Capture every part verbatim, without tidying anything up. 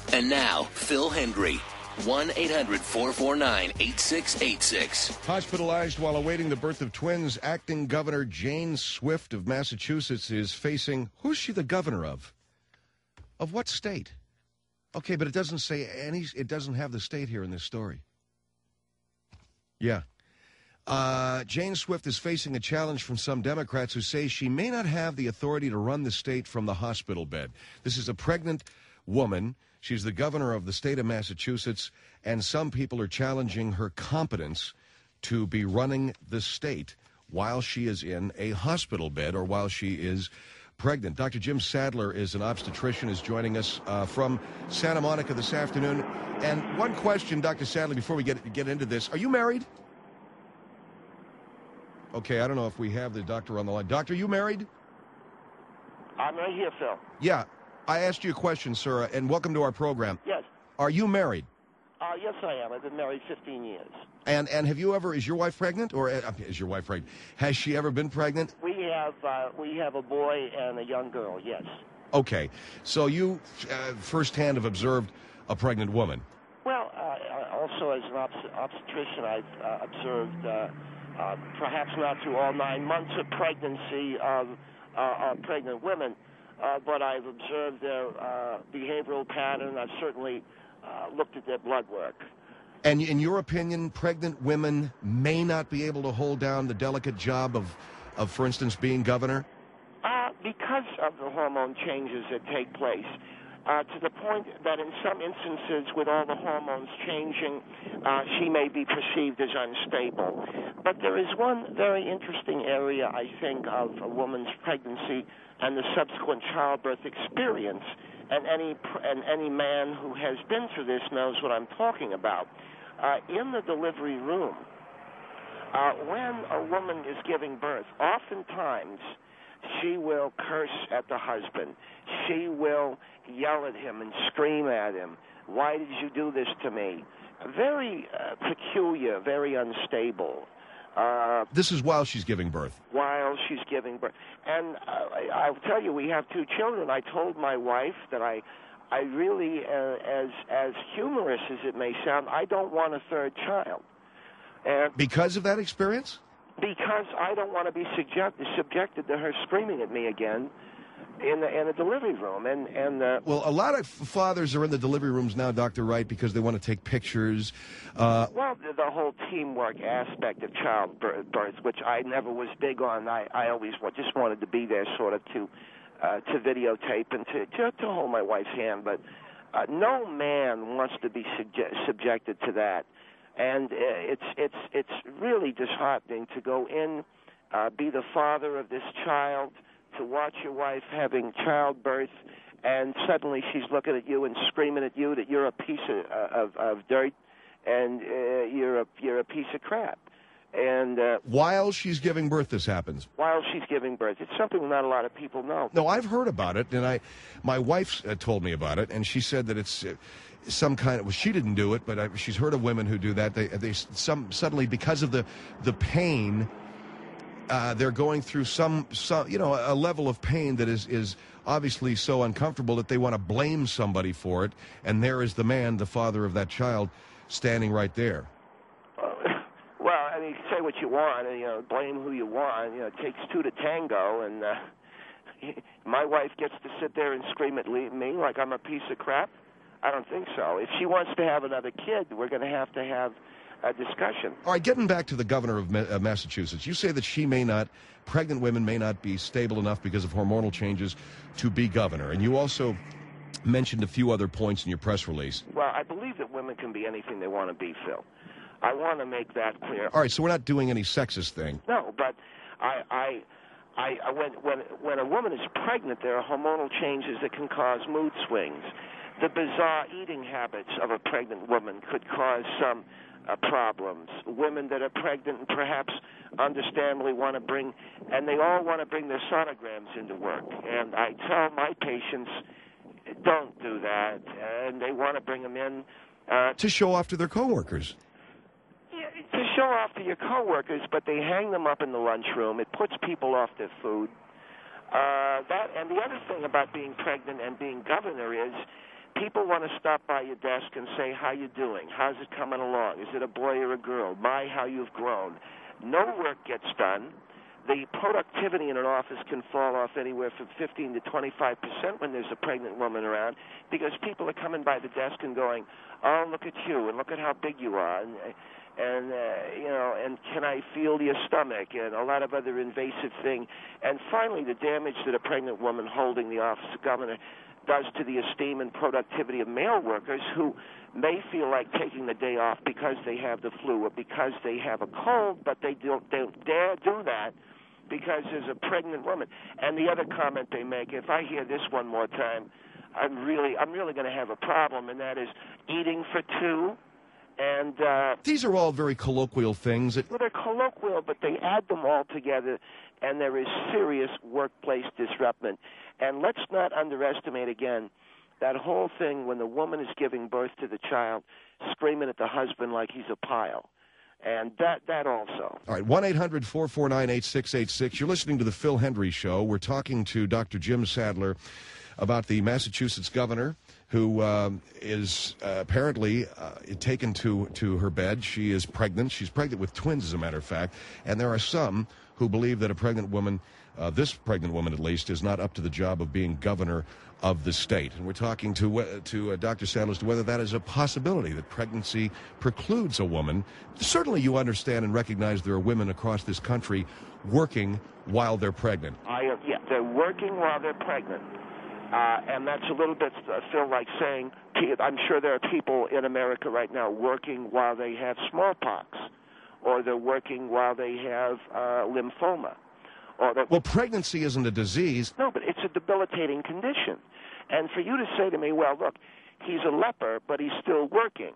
And now, Phil Hendry. one eight hundred four four nine eight six eight six. Hospitalized while awaiting the birth of twins, acting Governor Jane Swift of Massachusetts is facing... Who's she the governor of? Of what state? Okay, but it doesn't say any... It doesn't have the state here in this story. Yeah. Uh, Jane Swift is facing a challenge from some Democrats who say she may not have the authority to run the state from the hospital bed. This is a pregnant woman. She's the governor of the state of Massachusetts, and some people are challenging her competence to be running the state while she is in a hospital bed or while she is pregnant. Doctor Jim Sadler is an obstetrician, is joining us uh, from Santa Monica this afternoon. And one question, Doctor Sadler, before we get get into this. Are you married? Okay, I don't know if we have the doctor on the line. Doctor, are you married? I'm right here, Phil. Yeah. I asked you a question, sir, and welcome to our program. Yes. Are you married? Uh, yes, I am. I've been married fifteen years. And and have you ever, is your wife pregnant? Or uh, is your wife pregnant? Has she ever been pregnant? We have uh, we have a boy and a young girl, yes. Okay. So you uh, firsthand have observed a pregnant woman? Well, uh, also as an obst- obstetrician, I've uh, observed, uh, uh, perhaps not through all nine months of pregnancy of uh, pregnant women, Uh, but I've observed their uh, behavioral pattern. I've certainly uh, looked at their blood work. And in your opinion, pregnant women may not be able to hold down the delicate job of, of for instance, being governor? Uh, because of the hormone changes that take place, uh, to the point that in some instances, with all the hormones changing, uh, she may be perceived as unstable. But there is one very interesting area, I think, of a woman's pregnancy and the subsequent childbirth experience, and any and any man who has been through this knows what I'm talking about. Uh, in the delivery room, uh, when a woman is giving birth, oftentimes she will curse at the husband. She will yell at him and scream at him. Why did you do this to me? Very uh, peculiar, very unstable. Uh, this is while she's giving birth. While she's giving birth. And uh, I'll tell you, we have two children. I told my wife that I I really, uh, as as humorous as it may sound, I don't want a third child. And because of that experience? Because I don't want to be subject, subjected to her screaming at me again in the, in the delivery room. And, and uh, Well, a lot of fathers are in the delivery rooms now, Doctor Wright, because they want to take pictures. Uh, well, the, the whole teamwork aspect of childbirth, which I never was big on. I, I always just wanted to be there sort of to uh, to videotape and to, to, to hold my wife's hand. But uh, no man wants to be subje- subjected to that. And uh, it's it's it's really disheartening to go in, uh, be the father of this child, to watch your wife having childbirth, and suddenly she's looking at you and screaming at you that you're a piece of of, of dirt, and uh, you're a you're a piece of crap. And uh, while she's giving birth, this happens. While she's giving birth, it's something not a lot of people know. No, I've heard about it, and I, my wife uh, told me about it, and she said that it's. Uh, Some kind of well, she didn't do it, but I, she's heard of women who do that. They, they some suddenly because of the the pain, uh, they're going through some some you know a level of pain that is is obviously so uncomfortable that they want to blame somebody for it. And there is the man, the father of that child, standing right there. Uh, well, I mean, say what you want, and, you know, blame who you want. You know, it takes two to tango, and uh, my wife gets to sit there and scream at me like I'm a piece of crap. I don't think so. If she wants to have another kid, we're going to have to have a discussion. All right, getting back to the governor of Ma- uh, Massachusetts, you say that she may not, pregnant women may not be stable enough because of hormonal changes to be governor. And you also mentioned a few other points in your press release. Well, I believe that women can be anything they want to be, Phil. I want to make that clear. All right, so we're not doing any sexist thing. No, but I... I I, when, when, when a woman is pregnant, there are hormonal changes that can cause mood swings. The bizarre eating habits of a pregnant woman could cause some uh, problems. Women that are pregnant and perhaps understandably want to bring, and they all want to bring their sonograms into work. And I tell my patients, don't do that. And they want to bring them in. Uh, to show off to their coworkers. To show off to your coworkers, but they hang them up in the lunchroom. It puts people off their food. Uh, that and the other thing about being pregnant and being governor is people want to stop by your desk and say, how you doing? How's it coming along? Is it a boy or a girl? My, how you've grown. No work gets done. The productivity in an office can fall off anywhere from fifteen to twenty-five percent when there's a pregnant woman around, because people are coming by the desk and going, oh, look at you, and look at how big you are, and, and uh, you know, and can I feel your stomach, and a lot of other invasive things. And finally, the damage that a pregnant woman holding the office of governor does to the esteem and productivity of male workers who may feel like taking the day off because they have the flu or because they have a cold, but they don't, they don't dare do that because there's a pregnant woman. And the other comment they make, if I hear this one more time, I'm really I'm really going to have a problem, and that is eating for two. And uh, these are all very colloquial things. That... Well, they're colloquial, but they add them all together, and there is serious workplace disruption. And let's not underestimate, again, that whole thing when the woman is giving birth to the child, screaming at the husband like he's a pile. And that that also. All right, one eight hundred four four nine eight six eight six. You're listening to the Phil Hendrie Show. We're talking to Doctor Jim Sadler about the Massachusetts governor who um, is uh, apparently uh, taken to, to her bed. She is pregnant. She's pregnant with twins, as a matter of fact. And there are some who believe that a pregnant woman, uh, this pregnant woman at least, is not up to the job of being governor of the state. And we're talking to uh, to uh, Doctor Sadler as to whether that is a possibility, that pregnancy precludes a woman. Certainly you understand and recognize there are women across this country working while they're pregnant. I, uh, yeah, they're working while they're pregnant. Uh, and that's a little bit, I feel like saying, I'm sure there are people in America right now working while they have smallpox, or they're working while they have uh, lymphoma. Or well, pregnancy isn't a disease. No, but it's a debilitating condition. And for you to say to me, well, look, he's a leper, but he's still working.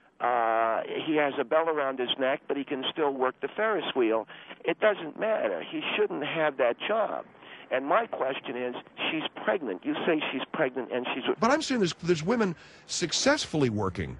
Uh, he has a bell around his neck, but he can still work the Ferris wheel. It doesn't matter. He shouldn't have that job. And my question is, she's pregnant. You say she's pregnant and she's... But I'm saying there's, there's women successfully working.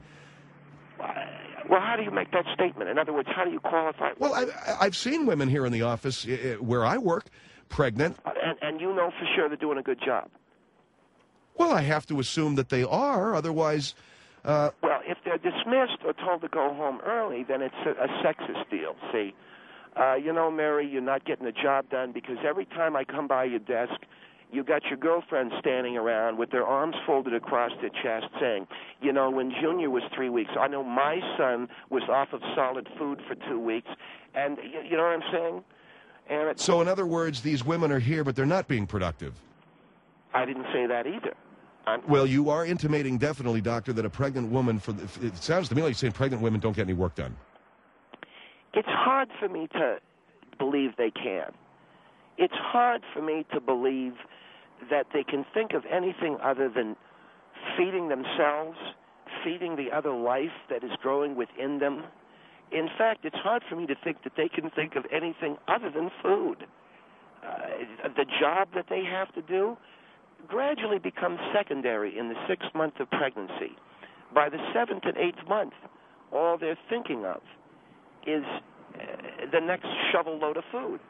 Well, how do you make that statement? In other words, how do you qualify? Well, I, I've seen women here in the office where I work, pregnant. And, and you know for sure they're doing a good job. Well, I have to assume that they are, otherwise... Uh... Well, if they're dismissed or told to go home early, then it's a, a sexist deal, see? Uh, you know, Mary, you're not getting the job done because every time I come by your desk, you got your girlfriend standing around with their arms folded across their chest saying, you know, when Junior was three weeks, I know my son was off of solid food for two weeks. And you, you know what I'm saying? And it, so in other words, these women are here, but they're not being productive. I didn't say that either. I'm, well, you are intimating definitely, Doctor, that a pregnant woman, for the, it sounds to me like you're saying pregnant women don't get any work done. It's hard for me to believe they can. It's hard for me to believe that they can think of anything other than feeding themselves, feeding the other life that is growing within them. In fact, it's hard for me to think that they can think of anything other than food. Uh, the job that they have to do gradually becomes secondary in the sixth month of pregnancy. By the seventh and eighth month, all they're thinking of is uh, the next shovel load of food.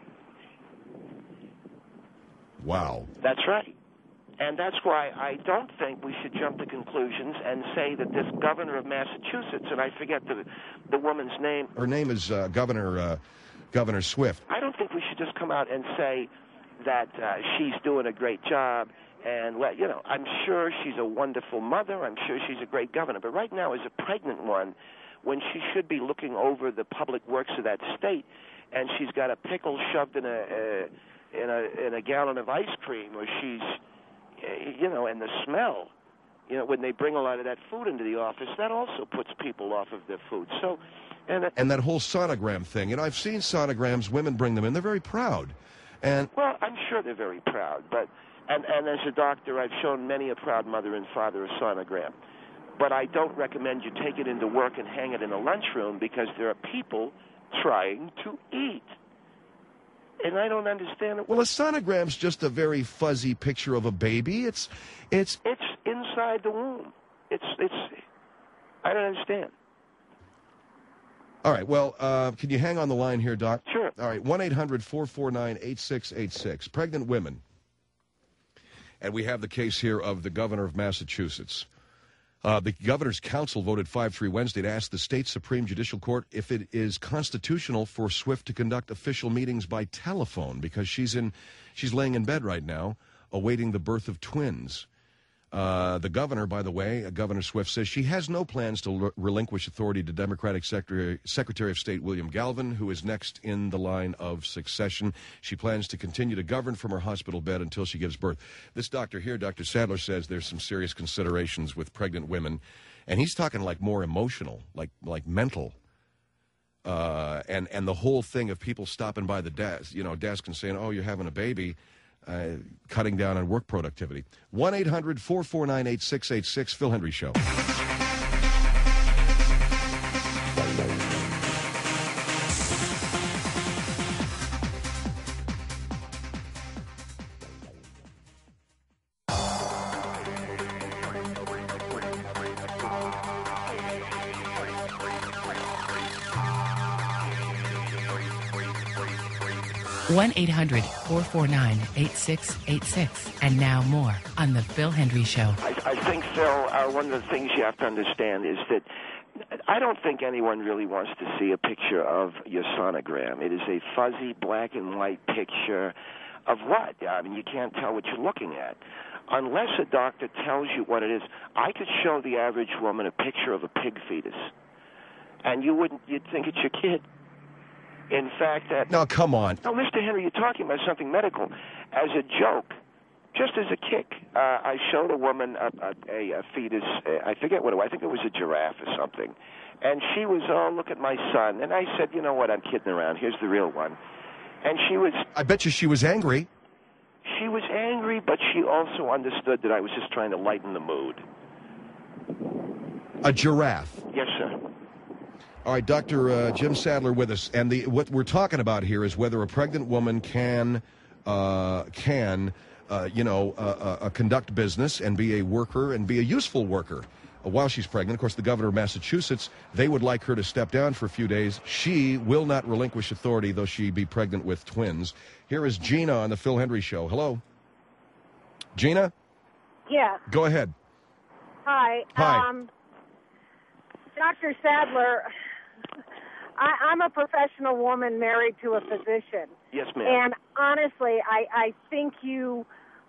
Wow. That's right. And that's why I don't think we should jump to conclusions and say that this governor of Massachusetts, and I forget the the woman's name. Her name is uh, Governor uh, Governor Swift. I don't think we should just come out and say that uh, she's doing a great job. And, let, you know, I'm sure she's a wonderful mother. I'm sure she's a great governor. But right now, as a pregnant one, when she should be looking over the public works of that state, and she's got a pickle shoved in a, a in a in a gallon of ice cream, or she's, you know, and the smell, you know, when they bring a lot of that food into the office, that also puts people off of their food. So, and uh, and that whole sonogram thing, you know, I've seen sonograms. Women bring them in; they're very proud. And well, I'm sure they're very proud, but and and as a doctor, I've shown many a proud mother and father a sonogram. But I don't recommend you take it into work and hang it in a lunchroom because there are people trying to eat. And I don't understand it. Well, a sonogram's just a very fuzzy picture of a baby. It's, it's, it's inside the womb. It's, it's. I don't understand. All right. Well, uh, can you hang on the line here, Doc? Sure. All right. One eight hundred four four nine eight six eight six. Pregnant women, and we have the case here of the governor of Massachusetts, Uh, the governor's council voted five three Wednesday to ask the state Supreme Judicial Court if it is constitutional for Swift to conduct official meetings by telephone because she's in, she's laying in bed right now awaiting the birth of twins. Uh, the governor, by the way, uh, Governor Swift, says she has no plans to re- relinquish authority to Democratic Secretary, Secretary of State William Galvin, who is next in the line of succession. She plans to continue to govern from her hospital bed until she gives birth. This doctor here, Doctor Sadler, says there's some serious considerations with pregnant women, and he's talking like more emotional, like like mental. Uh, and, and the whole thing of people stopping by the desk, you know, desk and saying, oh, you're having a baby. Uh, cutting down on work productivity. one eight hundred four four nine eight six eight six, Phil Hendry Show. one eight hundred four four nine eight six eight six. And now more on The Phil Hendry Show. I, I think, Phil, uh, one of the things you have to understand is that I don't think anyone really wants to see a picture of your sonogram. It is a fuzzy black and white picture of what? I mean, you can't tell what you're looking at. Unless a doctor tells you what it is, I could show the average woman a picture of a pig fetus, and you wouldn't, you'd think it's your kid. In fact, that... No, come on. No, Mister Henry, you're talking about something medical. As a joke, just as a kick, uh, I showed a woman a, a, a fetus, uh, I forget what it was, I think it was a giraffe or something. And she was, oh, look at my son. And I said, you know what, I'm kidding around. Here's the real one. And she was... I bet you she was angry. She was angry, but she also understood that I was just trying to lighten the mood. A giraffe. Yes, sir. All right, Doctor Uh, Jim Sadler with us, and the what we're talking about here is whether a pregnant woman can uh, can uh, you know uh, uh, conduct business and be a worker and be a useful worker uh, while she's pregnant. Of course, the governor of Massachusetts, they would like her to step down for a few days. She will not relinquish authority, though she be pregnant with twins. Here is Gina on the Phil Hendry Show. Hello, Gina. Yeah. Go ahead. Hi. Hi. Um, Doctor Sadler, I, I'm a professional woman married to a physician. Yes, ma'am. And honestly, I, I think you,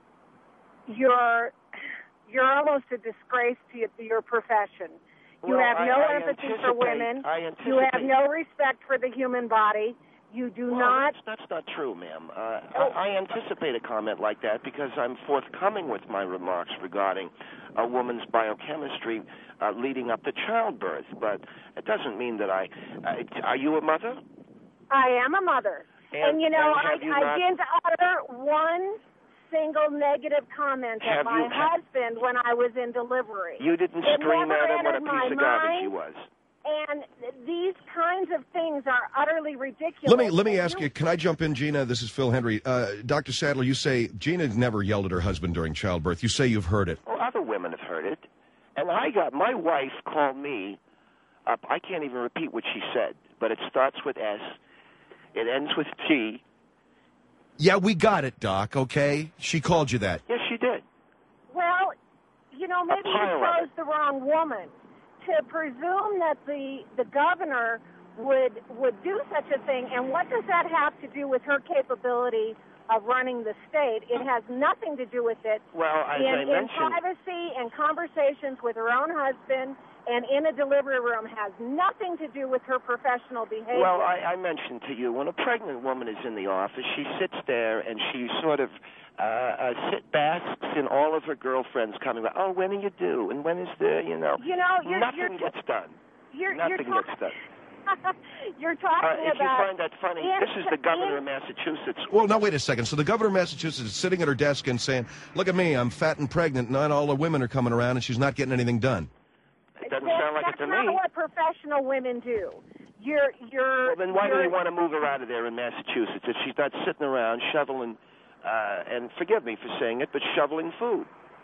you're, you're almost a disgrace to your profession. You well, have no I, I empathy for women. I anticipate. You have no respect for the human body. You do well, not. That's, that's not true, ma'am. Uh, Oh. I, I anticipate a comment like that because I'm forthcoming with my remarks regarding a woman's biochemistry uh, leading up to childbirth. But it doesn't mean that I. Uh, are you a mother? I am a mother. And, And, you know, and I, have you I not- didn't utter one single negative comment Have at my you- ha- husband when I was in delivery. You didn't It scream never at him what a entered my piece of garbage he mind. was. And these kinds of things are utterly ridiculous. Let me let me And ask you. Can I jump in, Gina? This is Phil Hendry. Uh, Doctor Sadler, you say Gina never yelled at her husband during childbirth. You say you've heard it. Well, other women have heard it. And I got, my wife called me up. I can't even repeat what she said, but it starts with S. It ends with T. Yeah, we got it, Doc. Okay, she called you that. Yes, she did. Well, you know, maybe you pile of chose the wrong woman. To presume that the the governor would would do such a thing, and what does that have to do with her capability of running the state? It has nothing to do with it. Well, as in, I in mentioned, privacy and conversations with her own husband and in a delivery room has nothing to do with her professional behavior. well, I, I mentioned to you, when a pregnant woman is in the office, she sits there and she sort of uh, uh, sit basks in all of her girlfriends coming back. Oh, when are you due? And when is the, you know, You know, you're- nothing you're- gets done. you're, Nothing you're gets done. You're talking Uh, if you about find that funny, in- this is the governor in- of Massachusetts. Well, now wait a second. So the governor of Massachusetts is sitting at her desk and saying, "Look at me, I'm fat and pregnant. Not all the women are coming around, and she's not getting anything done." It doesn't That- sound like it to That's not me. what professional women do. You're, you're. Well, then why do you're, they want to move her out of there in Massachusetts if she's not sitting around shoveling, uh, and forgive me for saying it, but shoveling food?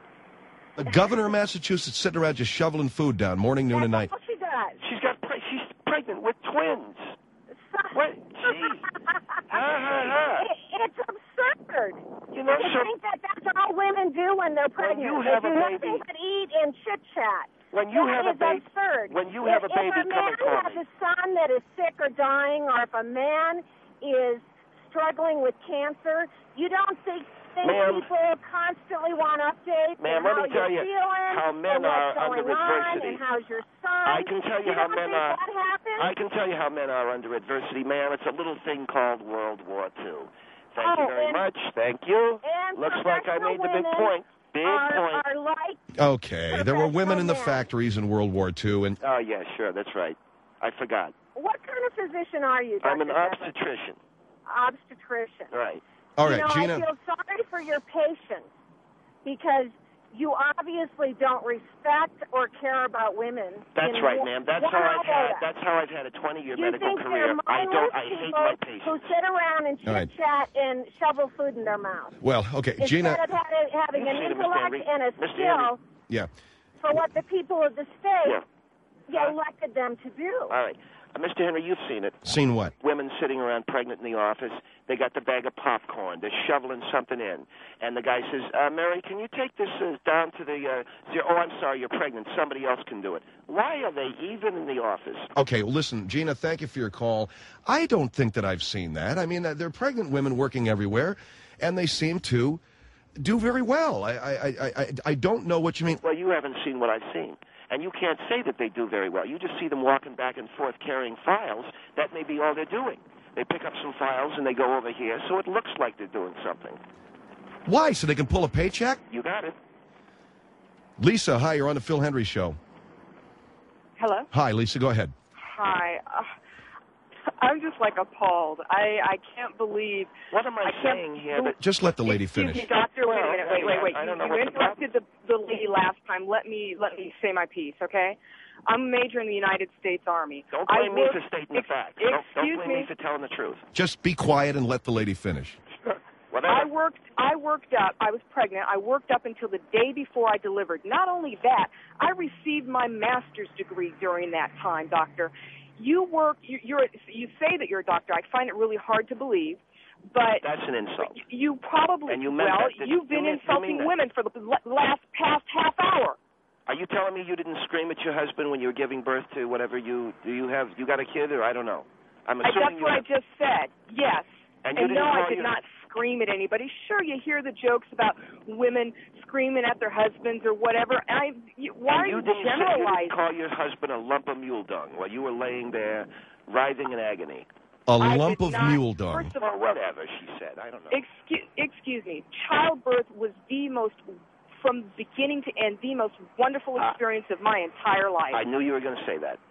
The governor of Massachusetts sitting around just shoveling food down morning, noon, and night. That's what she does. She's got, pre- she's pregnant with twins. What? Gee. Ha, ha, ha. It, it's absurd. You know, to so- think that that's all women do when they're pregnant. you They have do a nothing baby- but eat and chit chat. when you that have a is baby, absurd. when you have if, a baby, if a come man and call has me. a son that is sick or dying, or if a man is struggling with cancer, you don't think, think Ma'am. people constantly want updates Ma'am, and let how me tell you're you feeling how men and what's are under going on adversity. and how's your son. I can tell you, how don't men think are. that happens? I can tell you how men are under adversity, ma'am. It's a little thing called World War Two. Thank Oh, you very and- much. Thank you. and Looks like I made the big professional point. Big are, point. are like Okay, there were women in the Professional men. factories in World War Two, and Oh yeah, sure. That's right. I forgot. what kind of physician are you, Doctor I'm an Bevan? obstetrician. Obstetrician. Right. all right, you know, Gina. I feel sorry for your patients because you obviously don't respect or care about women. That's in right, one- ma'am. That's one how I've had. iota. That's how I've had a twenty-year You medical think career. they're I don't. mindless I hate people my who patients. sit around and All right. chit chat and shovel food in their mouth. Well, okay, Instead Gina. of having, having You an see it, Mister intellect Henry. and a Mister skill Yeah. for what the people of the state Yeah. Huh? elected them to do. All right, uh, Mister Henry, you've seen it. Seen what? Women sitting around pregnant in the office. They got the bag of popcorn. They're shoveling something in. And the guy says, uh, Mary, can you take this uh, down to the... Uh, zero? Oh, I'm sorry, you're pregnant. Somebody else can do it. Why are they even in the office? Okay, well, listen, Gina, thank you for your call. I don't think that I've seen that. I mean, uh, there are pregnant women working everywhere, and they seem to do very well. I, I, I, I, I don't know what you mean. Well, you haven't seen what I've seen. And you can't say that they do very well. You just see them walking back and forth carrying files. That may be all they're doing. They pick up some files and they go over here, so it looks like they're doing something. Why? So they can pull a paycheck? You got it. Lisa, hi, you're on the Phil Hendry Show. Hello. Hi, Lisa, go ahead. Hi. Uh, I'm just like appalled. I I can't believe. What am I, I can't saying here? That Just let the lady Excuse finish. me, doctor. Wait a Well, minute. Wait, wait, wait. I don't know You, what you the problem- interrupted the the lady last time. Let me let me say my piece, okay? I'm a major in the United States Army. don't I blame me work- for stating the ex- facts. Don't, don't Excuse blame me. me for telling the truth. Just be quiet and let the lady finish. Whatever. I worked. I worked up. I was pregnant. I worked up until the day before I delivered. Not only that, I received my master's degree during that time, doctor. You work. You, you're. You say that you're a doctor. I find it really hard to believe, but That's an insult. you probably. And you meant well, that, didn't you've you? been You meant- you insulting mean that. women for the l- last past half hour. Are you telling me you didn't scream at your husband when you were giving birth to whatever you do? You have you got a kid or I don't know. I'm I, assuming that's you what I have. just said. Yes. And you didn't no, call I did your- not scream at anybody. Sure, you hear the jokes about women screaming at their husbands or whatever. And I, you, why And are you you didn't, say, you generalizing? didn't call your husband a lump of mule dung while you were laying there writhing in agony. A I lump did of not- mule dung. First of Or all, whatever she said. I don't know. excuse, excuse me. Childbirth was the most, from beginning to end, the most wonderful Ah. experience of my entire life. I knew you were going to say that.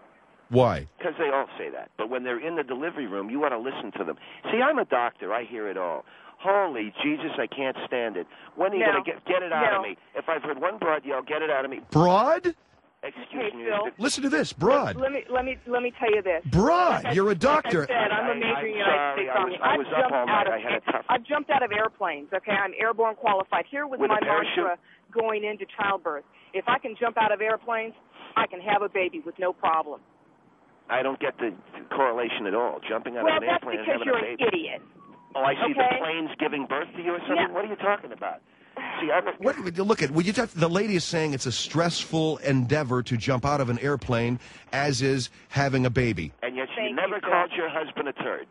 Why? Because they all say that. But when they're in the delivery room, you want to listen to them. See, I'm a doctor. I hear it all. Holy Jesus, I can't stand it. When are you No. going to get get it out No. of me? If I've heard one broad yell, get it out of me. Broad? Excuse Hey, me. Phil. Listen to this, broad. Let me let me let me tell you this. Broad, Like I- you're a doctor. Like I said, I'm a I- major I'm in the United sorry. States I Army. was- I I've was up jumped all night. out of I had a tough- I've jumped out of airplanes. Okay, I'm airborne qualified. Here was With a my parachute? mantra going into childbirth: if I can jump out of airplanes, I can have a baby with no problem. I don't get the correlation at all. Jumping out Well, of an that's airplane and because having you're a an baby. idiot. Oh, I see okay? the planes giving birth to you or something? Yeah. What are you talking about? See, I'm a, What, look at, well, you just, the lady is saying it's a stressful endeavor to jump out of an airplane, as is having a baby. and yet you Thank never you, Phil. called your husband a turd.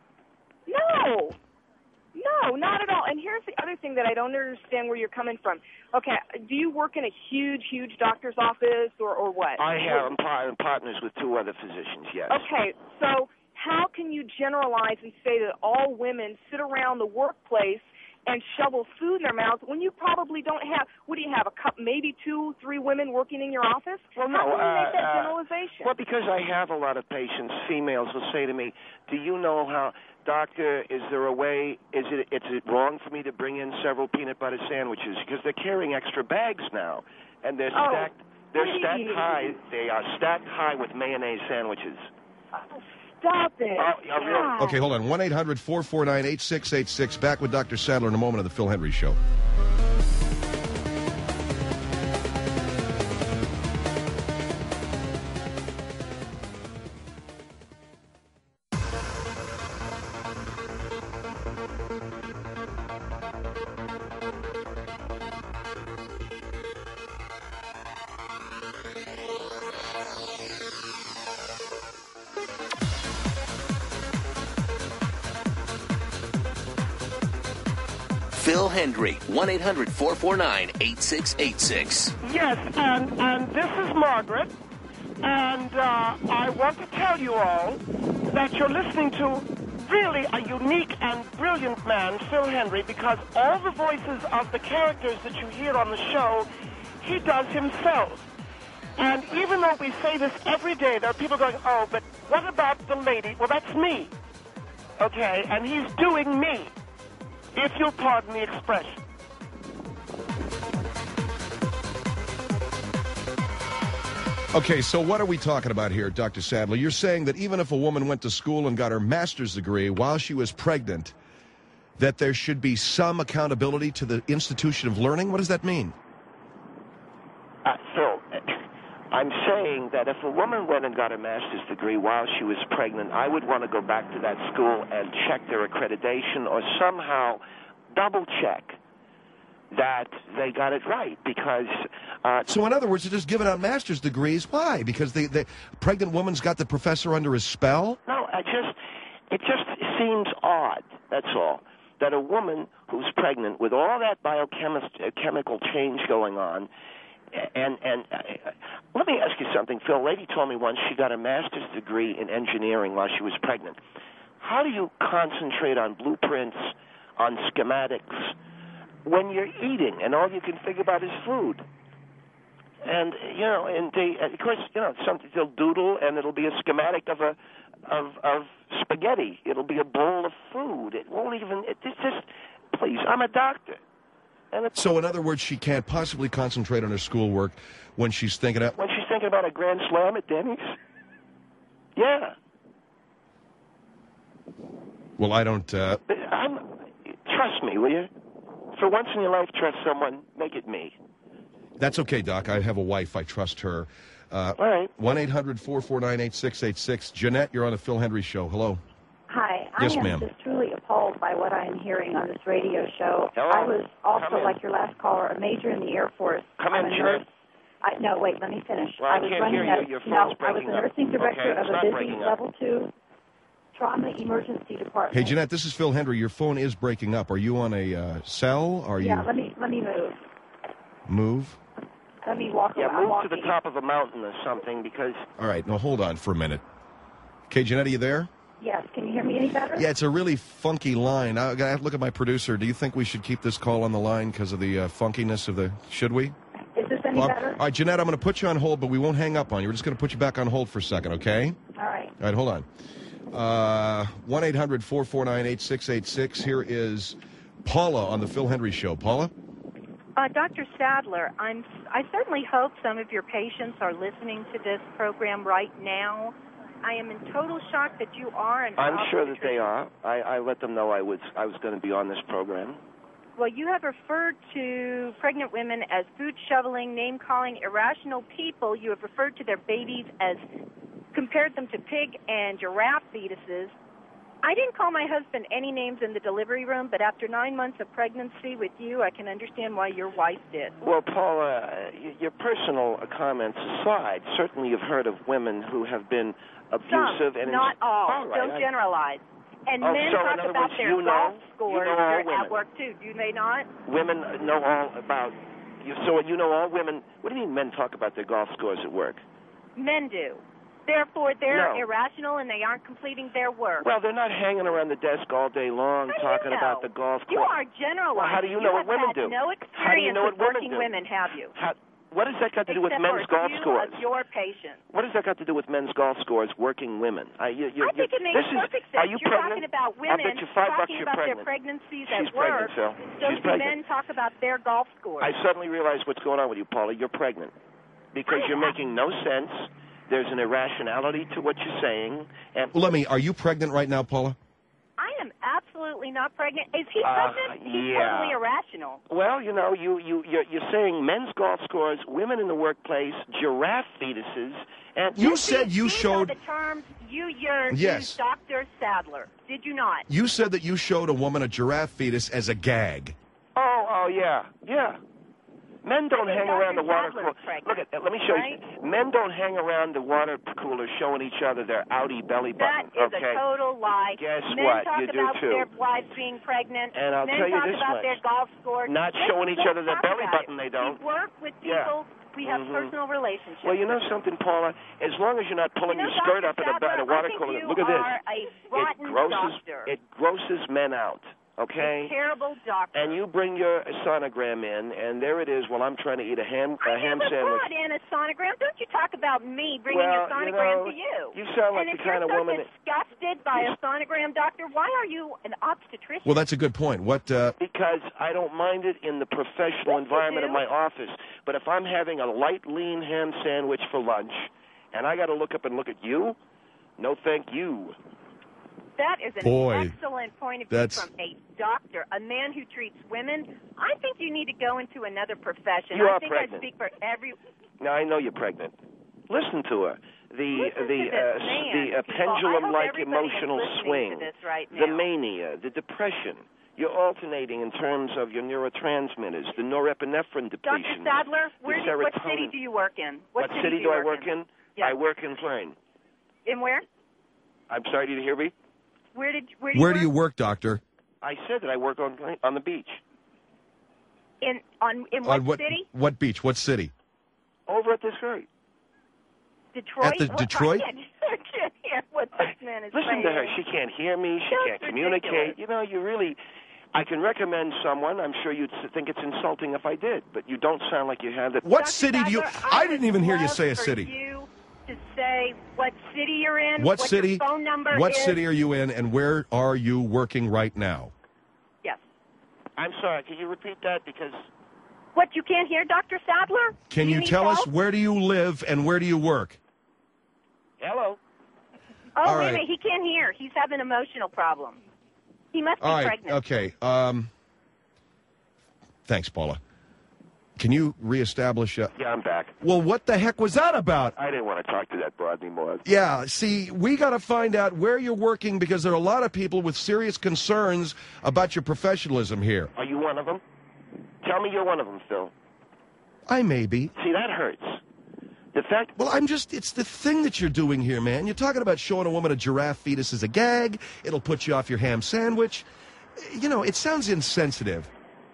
No. No, not at all. And here's the other thing that I don't understand where you're coming from. Okay, do you work in a huge, huge doctor's office or, or what? I have I'm par- I'm partners with two other physicians, yes. Okay, so how can you generalize and say that all women sit around the workplace and shovel food in their mouths when you probably don't have, what do you have, a cup, maybe two, three women working in your office? Well, no, How can you uh, make that uh, generalization? Well, because I have a lot of patients, females will say to me, "Do you know how, doctor? Is there a way? Is it is it wrong for me to bring in several peanut butter sandwiches because they're carrying extra bags now, and they're Oh, stacked. They're stacked please. high. They are stacked high with mayonnaise sandwiches. Stop it. Oh, yeah, really. God. Okay, hold on. one eight hundred four four nine eight six eight six. Back with Doctor Sadler in a moment on the Phil Hendry Show. Phil Hendry, one eight hundred four four nine eight six eight six. Yes, and, and this is Margaret, and uh, I want to tell you all that you're listening to really a unique and brilliant man, Phil Hendry, because all the voices of the characters that you hear on the show, he does himself. And even though we say this every day, there are people going, oh, but what about the lady? Well, that's me. Okay, and he's doing me, if you'll pardon the expression. Okay, so what are we talking about here, Doctor Sadler? You're saying that even if a woman went to school and got her master's degree while she was pregnant, that there should be some accountability to the institution of learning? What does that mean? Uh, Phil, I'm saying that if a woman went and got a master's degree while she was pregnant, I would want to go back to that school and check their accreditation or somehow double-check that they got it right, because... Uh, so in other words, they're just giving out master's degrees. Why? Because the, the pregnant woman's got the professor under his spell? No, I just... It just seems odd, that's all, that a woman who's pregnant with all that biochemical change going on. And and uh, let me ask you something, Phil. A lady told me once she got a master's degree in engineering while she was pregnant. How do you concentrate on blueprints, on schematics, when you're eating and all you can think about is food? And, you know, and they, of course, you know, something they'll doodle and it'll be a schematic of a of of spaghetti. It'll be a bowl of food. It won't even, it, it's just, please, I'm a doctor. So, in other words, she can't possibly concentrate on her schoolwork when she's thinking of... When she's thinking about a grand slam at Denny's? Yeah. Well, I don't... Uh... I'm, trust me, will you? For once in your life, trust someone. Make it me. That's okay, Doc. I have a wife. I trust her. Uh, All right. one eight hundred four four nine eight six eight six. Jeanette, you're on the Phil Hendry Show. Hello. Hi. Yes, I am ma'am. just truly appalled by what I am hearing on this radio show. Hello? I was also, Come in. like your last caller, a major in the Air Force. Come I'm in, a Jeanette. nurse. I, no, wait, let me finish. Well, I was can't running hear you. a, Your no, phone's I was breaking a up. nursing director Okay, of stop a busy breaking up. level two trauma emergency department. Hey, Jeanette, this is Phil Hendry. Your phone is breaking up. Are you on a uh, cell? Are Yeah, you... let me let me move. Move? Let me walk Yeah, around. move walking. to the top of a mountain or something, because... All right, now hold on for a minute. Okay, Jeanette, are you there? Yes, can you hear me any better? Yeah, it's a really funky line. I gotta have to look at my producer. Do you think we should keep this call on the line because of the uh, funkiness of the... Should we? Is this any Well, better? all right, Jeanette, I'm going to put you on hold, but we won't hang up on you. We're just going to put you back on hold for a second, okay? All right. All right, hold on. Uh, one eight hundred four four nine eight six eight six. Here is Paula on the Phil Hendry Show. Paula? Uh, Doctor Sadler, I'm, I certainly hope some of your patients are listening to this program right now. I am in total shock that you are an I'm sure that obstetrician. they are. I, I let them know I was I was going to be on this program. Well, you have referred to pregnant women as food shoveling, name-calling, irrational people. You have referred to their babies as, compared them to pig and giraffe fetuses. I didn't call my husband any names in the delivery room, but after nine months of pregnancy with you, I can understand why your wife did. Well, Paula, y- your personal comments aside, certainly you've heard of women who have been abusive. Some, and not all. all right, Don't I- generalize. And Oh, men so in talk other about words, their you know- golf you scores know all here women. at work, too. Do they not? Women know all about... You, so you know all women... What do you mean men talk about their golf scores at work? Men do. Therefore, they're No. irrational and they aren't completing their work. Well, they're not hanging around the desk all day long How do talking you know? about the golf course. You are generalizing. Well, how do you know what have women had do? no How do you experience know with what women working do? women, have you? How, what has that got to do with Except men's for golf a few scores? of your patients. What has that got to do with men's golf scores, working women? I, you, you, I think you, it makes this is, perfect sense. Are you You're pregnant? talking about I women bet you five bucks talking you're about pregnant. their pregnancies She's at work. pregnant, Phil. So She's do pregnant. men talk about their golf scores? I suddenly realize what's going on with you, Paula. You're pregnant. Because I you're am. making no sense. There's an irrationality to what you're saying. And Well, let me... Are you pregnant right now, Paula? I am absolutely not pregnant. Is he Uh, pregnant? He's yeah. totally irrational. Well, you know, you, you, you're, you're saying men's golf scores, women in the workplace, giraffe fetuses, and... You These- said you these showed... are the terms you used, Yes. Doctor Sadler. Did you not? You said that you showed a woman a giraffe fetus as a gag. Oh, oh, yeah, yeah. Men don't hang Doctor around the water Sadler's cooler. pregnant, Look at let me show right? you. Men don't hang around the water cooler showing each other their outie belly That button. is okay. a total lie. Guess Men what? talk You do about too. their wives being pregnant. And I'll Men tell you talk this about much. their golf scores. Not Let's- showing each let's other their talk belly about button, it. they don't. We work with Yeah. people. We have Mhm. personal relationships. Well, you know something, Paula? As long as you're not pulling You know, your skirt Doctor up at a, at a Sadler, water I think cooler. you Look at this. are a It rotten grosses. doctor. It grosses men out. Okay. A terrible doctor. And you bring your sonogram in, and there it is. While I'm trying to eat a ham a I ham never sandwich. brought in a sonogram. Don't you talk about me bringing Well, a sonogram you know, to you. you sound like and the if kind you're of so woman that- disgusted by a sonogram doctor, why are you an obstetrician? Well, that's a good point. What? Uh, Because I don't mind it in the professional Yes, you environment do. of my office. But if I'm having a light, lean ham sandwich for lunch, and I got to look up and look at you, no, thank you. That is an Boy, excellent point of view that's- from a doctor, a man who treats women. I think you need to go into another profession. You I are think pregnant. I speak for every. Now I know you're pregnant. Listen to her. The Listen the to this uh, man, the uh, people. I hope pendulum-like everybody is emotional listening swing, to this right the now. mania, the depression. You're alternating in terms of your neurotransmitters, the norepinephrine Doctor depletion. Sadler, where the do, what serotonin. city do you work in? What city, city do do you I work in? Yeah. I work in Plain. In where? I'm sorry, did you hear me? Where did where do you where work? do you work, Doctor? I said that I work on on the beach. In on in what, On what? city? What beach? What city? Over at this ferry. Detroit. At the What- Detroit? I can't, I can't hear what this man is Listen saying. to her. She can't hear me. She That's can't communicate. ridiculous. You know, you really. I can recommend someone. I'm sure you'd s- think it's insulting if I did, but you don't sound like you have that. What Doctor city do you? Sadler, I would didn't even hear you love say a for city. You to say what city you're in. What what city? Your phone number What is. city are you in, and where are you working right now? Yes. I'm sorry. Can you repeat that? Because What you can't hear, Doctor Sadler? Can Do you need tell us help? where do you live and where do you work? hello. Oh, All wait right. a minute. He can't hear. He's having an emotional problem. He must be All right. pregnant. Okay. Um, thanks, Paula. Can you reestablish? Uh, Yeah, I'm back. well, what the heck was that about? I didn't want to talk to that broad anymore. Yeah, see, we got to find out where you're working because there are a lot of people with serious concerns about your professionalism here. Are you one of them? Tell me you're one of them, Phil. I may be. See, that hurts. The fact. Well, I'm just, it's the thing that you're doing here, man. You're talking about showing a woman a giraffe fetus as a gag. It'll put you off your ham sandwich. You know, it sounds insensitive.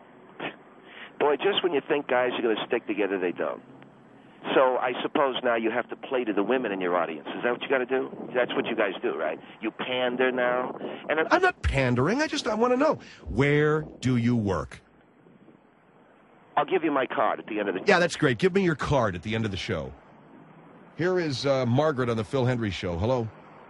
Boy, just when you think guys are going to stick together, they don't. So I suppose now you have to play to the women in your audience. Is that what you got to do? That's what you guys do, right? You pander now. And it, I'm not pandering. I just, I want to know, where do you work? I'll give you my card at the end of the. Yeah, that's great. Give me your card at the end of the show. Here is uh, Margaret on the Phil Hendry Show. Hello.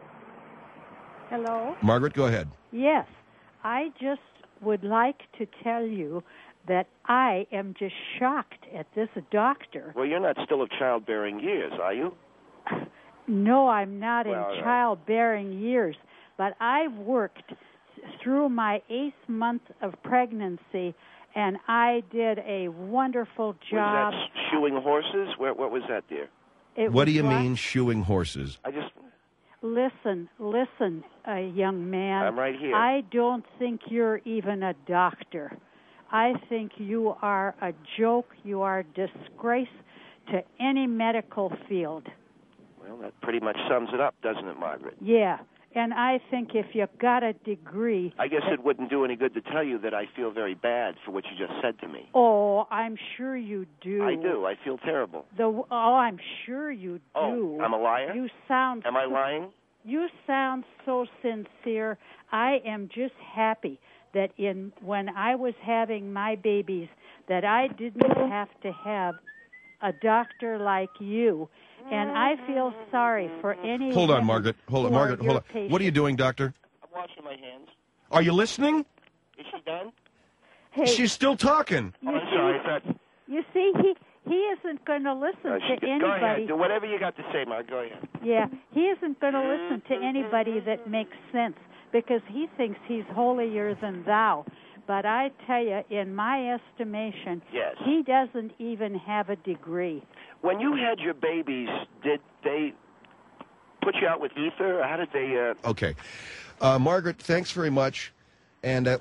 Hello? Margaret, go ahead. Yes. I just would like to tell you that I am just shocked at this doctor. Well, you're not still of childbearing years, are you? No, I'm not Well, in uh, childbearing years, but I've worked through my eighth month of pregnancy, and I did a wonderful job. Was that shoeing horses? Where, what was that, dear? It What do was you what- mean shoeing horses? I just. Listen, listen, uh, young man. I'm right here. I don't think you're even a doctor. I think you are a joke. You are a disgrace to any medical field. Well, that pretty much sums it up, doesn't it, Margaret? Yeah, and I think if you got a degree... I guess it wouldn't do any good to tell you that I feel very bad for what you just said to me. Oh, I'm sure you do. I do. I feel terrible. The oh, I'm sure you do. Oh, I'm a liar? You sound. Am I so- lying? You sound so sincere. I am just happy that in when I was having my babies, that I didn't have to have a doctor like you, and I feel sorry for any. Hold on, women Margaret. Hold on, who are Margaret. your Hold on. patients. What are you doing, doctor? I'm washing my hands. Are you listening? Is she done? Hey, She's still talking. Oh, I'm sorry. I thought. you see, he he isn't going to listen Uh, she, to go anybody. ahead. Do whatever you got to say, Mark. Go ahead. Yeah, he isn't going to listen to anybody that makes sense because he thinks he's holier than thou. But I tell you, in my estimation, Yes. he doesn't even have a degree. When you had your babies, did they put you out with ether, or how did they? Uh, Okay. Uh, Margaret, thanks very much. And uh, what are you hanging up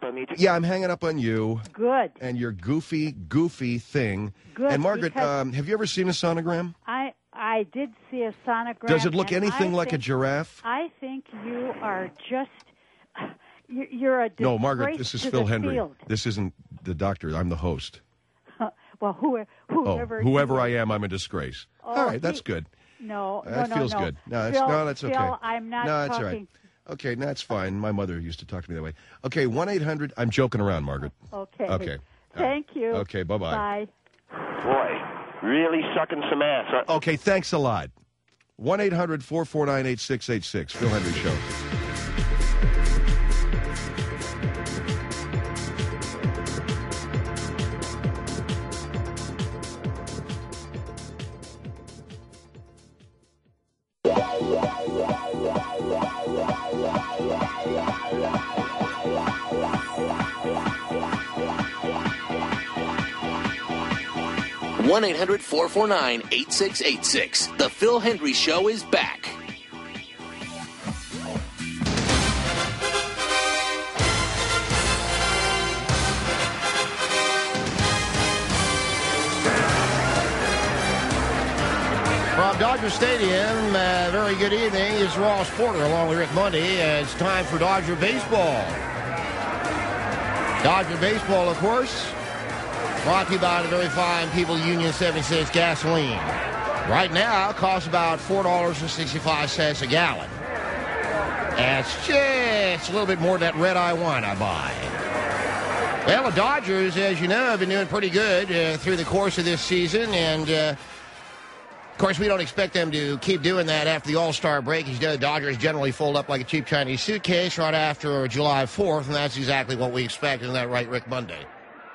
up on me. Too. Yeah, I'm hanging up on you. Good. And your goofy, goofy thing. Good. And Margaret, because um, have you ever seen a sonogram? I I did see a sonogram. Does it look and anything I like think, a giraffe? I think you are just. You're, you're a No, Margaret, this is to Phil the Hendry. field. This isn't the doctor. I'm the host. Well, who, whoever. Oh, whoever I am, I'm a disgrace. Oh, all right, that's he, good. No, that no, feels no, no. good. No, that's, Phil, no, that's okay. Phil, I'm not no, that's talking. all right. Okay, that's fine. My mother used to talk to me that way. Okay, one eight hundred. I'm joking around, Margaret. Okay. Okay. Thank you. Okay, bye-bye. Bye. Boy, really sucking some ass. Huh? Okay, thanks a lot. one eight hundred four four nine eight six eight six. Phil Hendry Show. one eight hundred four four nine eight six eight six. The Phil Hendry Show is back. From Dodger Stadium, uh, very good evening. It's Ross Porter along with Rick Monday. Uh, it's time for Dodger Baseball. Dodger Baseball, of course, brought to you by the very fine people Union seventy-six Gasoline. Right now, it costs about four dollars and sixty-five cents a gallon. And it's just a little bit more than that red-eye wine I buy. Well, the Dodgers, as you know, have been doing pretty good uh, through the course of this season, and uh, of course, we don't expect them to keep doing that after the All-Star break. As you know, the Dodgers generally fold up like a cheap Chinese suitcase right after July fourth, and that's exactly what we expect. Isn't that right, Rick Monday?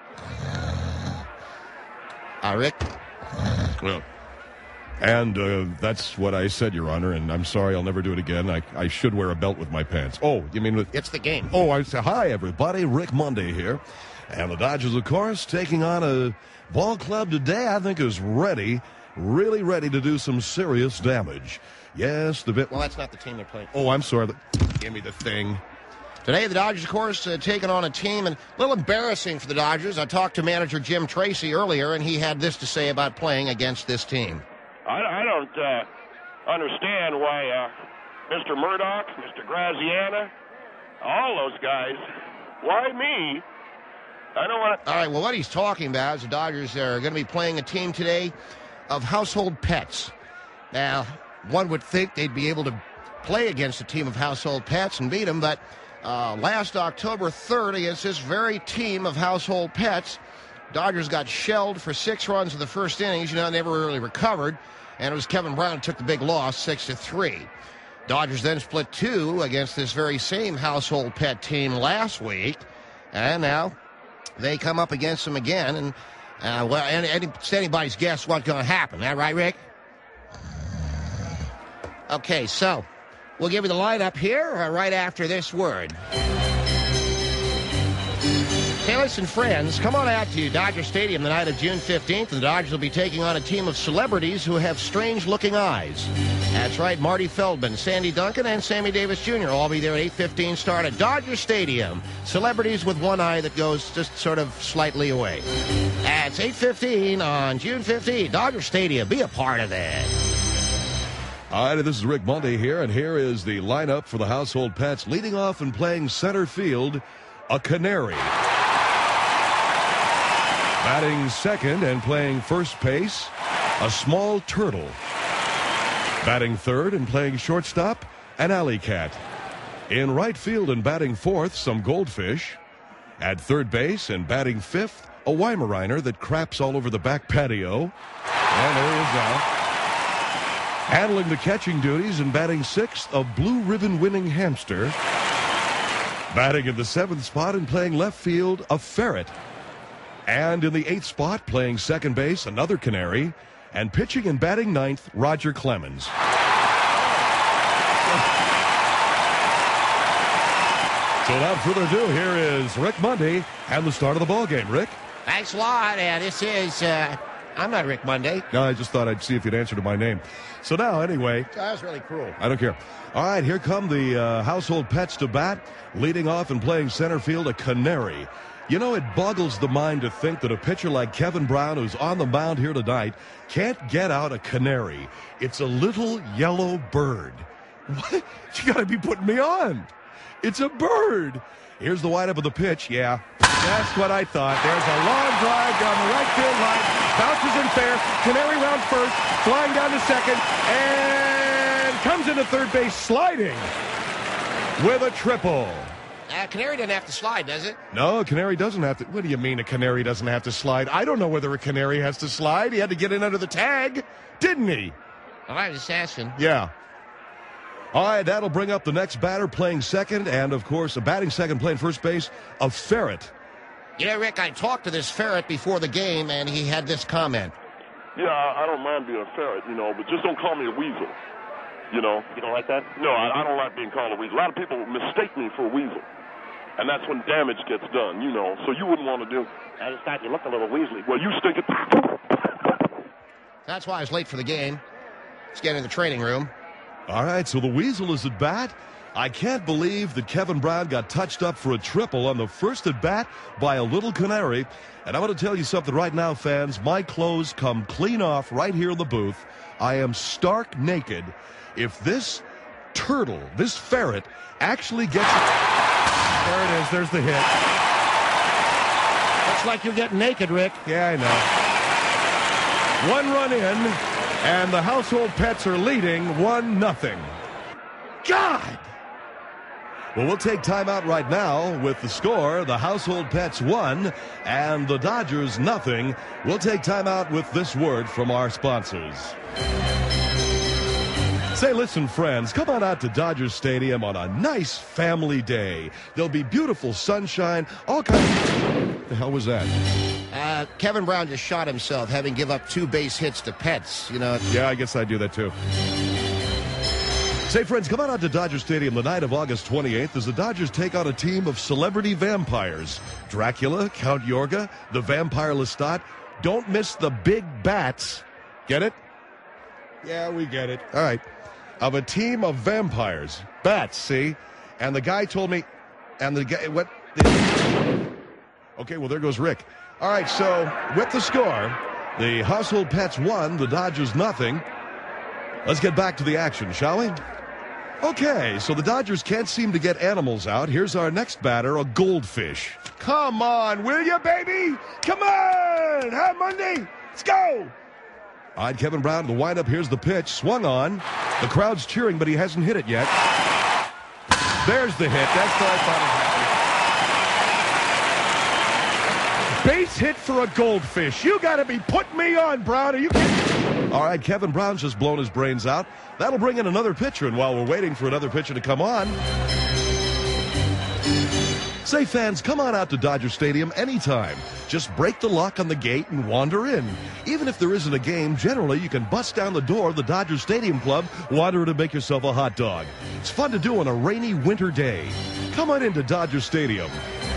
Uh, Rick? Well, and uh, that's what I said, Your Honor, and I'm sorry, I'll never do it again. I, I should wear a belt with my pants. Oh, you mean with... It's the game. Oh, I say, hi, everybody. Rick Monday here. And the Dodgers, of course, taking on a ball club today I think is ready, really ready to do some serious damage. Yes, the bit... Well, that's not the team they're playing. Oh, I'm sorry. Give me the thing. Today, the Dodgers, of course, uh, taking on a team, and a little embarrassing for the Dodgers. I talked to manager Jim Tracy earlier, and he had this to say about playing against this team. I, I don't uh, understand why uh, Mister Murdoch, Mister Graziano, all those guys, why me? I don't want to... All right, well, what he's talking about is the Dodgers are going to be playing a team today of household pets. Now, one would think they'd be able to play against a team of household pets and beat them, but uh, last October third, against this very team of household pets, Dodgers got shelled for six runs in the first innings. You know, never really recovered, and it was Kevin Brown who took the big loss, six to three. Dodgers then split two against this very same household pet team last week, and now they come up against them again, and uh, well, any, any, it's anybody's guess what's going to happen. That right, Rick? Okay, so we'll give you the lineup here uh, right after this word. Hey, listen, friends, come on out to Dodger Stadium the night of June fifteenth, and the Dodgers will be taking on a team of celebrities who have strange-looking eyes. That's right, Marty Feldman, Sandy Duncan, and Sammy Davis Junior will all be there at eight fifteen start at Dodger Stadium. Celebrities with one eye that goes just sort of slightly away. That's eight fifteen on June fifteenth, Dodger Stadium. Be a part of that. All right, this is Rick Monday here, and here is the lineup for the household pets. Leading off and playing center field, a canary. Batting second and playing first base, a small turtle. Batting third and playing shortstop, an alley cat. In right field and batting fourth, some goldfish. At third base and batting fifth, a Weimaraner that craps all over the back patio. And there he is now. Handling the catching duties and batting sixth, a blue ribbon winning hamster. Batting in the seventh spot and playing left field, a ferret. And in the eighth spot, playing second base, another canary. And pitching and batting ninth, Roger Clemens. So without further ado, here is Rick Monday and the start of the ball game. Rick? Thanks a lot. Uh, this is uh, I'm not Rick Monday. No, I just thought I'd see if you'd answer to my name. So now, anyway. That was really cruel. I don't care. All right, here come the uh, household pets to bat. Leading off and playing center field, a canary. You know, it boggles the mind to think that a pitcher like Kevin Brown, who's on the mound here tonight, can't get out a canary. It's a little yellow bird. What? You got to be putting me on. It's a bird. Here's the windup of the pitch. Yeah, that's what I thought. There's a long drive down the right field line. Bounces in fair. Canary round first. Flying down to second. And comes into third base sliding with a triple. Uh, canary doesn't have to slide, does it? No, a canary doesn't have to. What do you mean a canary doesn't have to slide? I don't know whether a canary has to slide. He had to get in under the tag, didn't he? Well, I was just asking. Yeah. All right, that'll bring up the next batter playing second, and, of course, a batting second playing first base, a ferret. You know, Rick, I talked to this ferret before the game, and he had this comment. Yeah, I don't mind being a ferret, you know, but just don't call me a weasel. You know? You don't like that? No, I, I don't like being called a weasel. A lot of people mistake me for a weasel. And that's when damage gets done, you know. So you wouldn't want to do. I just thought you looked a little weaselly. Well, you stick it. That's why I was late for the game. Let's get in the training room. All right, so the weasel is at bat. I can't believe that Kevin Brown got touched up for a triple on the first at bat by a little canary. And I'm going to tell you something right now, fans. My clothes come clean off right here in the booth. I am stark naked. If this turtle, this ferret, actually gets it. There it is. There's the hit. Looks like you're getting naked, Rick. Yeah, I know. One run in, and the household pets are leading one nothing. God! Well, we'll take time out right now with the score. The household pets one, and the Dodgers nothing. We'll take time out with this word from our sponsors. Say, listen, friends, come on out to Dodger Stadium on a nice family day. There'll be beautiful sunshine, all kinds of... What the hell was that? Uh, Kevin Brown just shot himself, having give up two base hits to pets. You know. Yeah, I guess I do that, too. Say, friends, come on out to Dodger Stadium the night of August twenty-eighth as the Dodgers take on a team of celebrity vampires. Dracula, Count Yorga, the vampire Lestat. Don't miss the big bats. Get it? Yeah, we get it. All right. Of a team of vampires. Bats, see? And the guy told me, and the guy, what? The, okay, well, there goes Rick. All right, so with the score, the household pets won, the Dodgers nothing. Let's get back to the action, shall we? Okay, so the Dodgers can't seem to get animals out. Here's our next batter, a goldfish. Come on, will you, baby? Come on! Huh, Monday? Let's go! All right, Kevin Brown, the windup. Here's the pitch. Swung on. The crowd's cheering, but he hasn't hit it yet. There's the hit. That's what I thought it happened. Base hit for a goldfish. You got to be putting me on, Brown. Are you kidding? All right, Kevin Brown's just blown his brains out. That'll bring in another pitcher, and while we're waiting for another pitcher to come on... Say, fans, come on out to Dodger Stadium anytime. Just break the lock on the gate and wander in. Even if there isn't a game, generally you can bust down the door of the Dodger Stadium Club, wander in and make yourself a hot dog. It's fun to do on a rainy winter day. Come on into Dodger Stadium.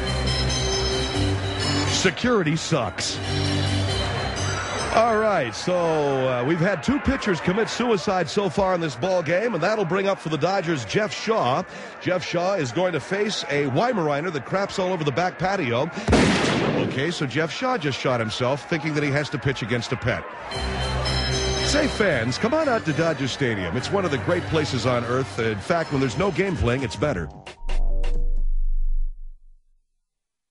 Security sucks. All right, so uh, we've had two pitchers commit suicide so far in this ball game, and that'll bring up for the Dodgers Jeff Shaw. Jeff Shaw is going to face a Weimaraner that craps all over the back patio. Okay, so Jeff Shaw just shot himself, thinking that he has to pitch against a pet. Say, fans, come on out to Dodger Stadium. It's one of the great places on earth. In fact, when there's no game playing, it's better.